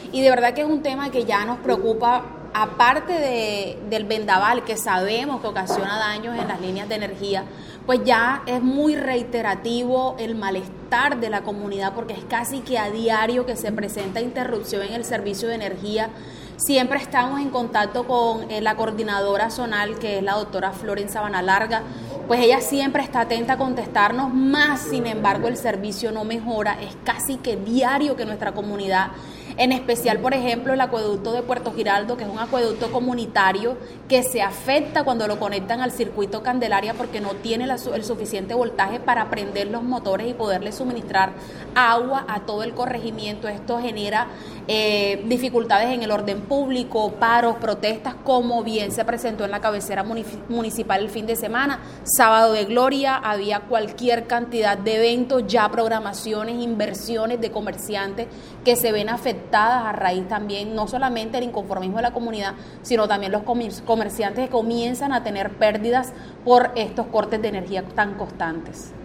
y de verdad que es un tema que ya nos preocupa, aparte del vendaval que sabemos que ocasiona daños en las líneas de energía, pues ya es muy reiterativo el malestar de la comunidad, porque es casi que a diario que se presenta interrupción en el servicio de energía. Siempre estamos en contacto con la coordinadora zonal, que es la doctora Floren Sabana Larga, pues ella siempre está atenta a contestarnos, más sin embargo el servicio no mejora, es casi que diario que nuestra comunidad, en especial por ejemplo el acueducto de Puerto Giraldo, que es un acueducto comunitario que se afecta cuando lo conectan al circuito Candelaria porque no tiene el suficiente voltaje para prender los motores y poderle suministrar agua a todo el corregimiento. Esto genera dificultades en el orden público, paros, protestas, como bien se presentó en la cabecera municipal el fin de semana, sábado de gloria, había cualquier cantidad de eventos, ya programaciones, inversiones de comerciantes que se ven afectadas a raíz también, no solamente del inconformismo de la comunidad, sino también los comerciantes que comienzan a tener pérdidas por estos cortes de energía tan constantes.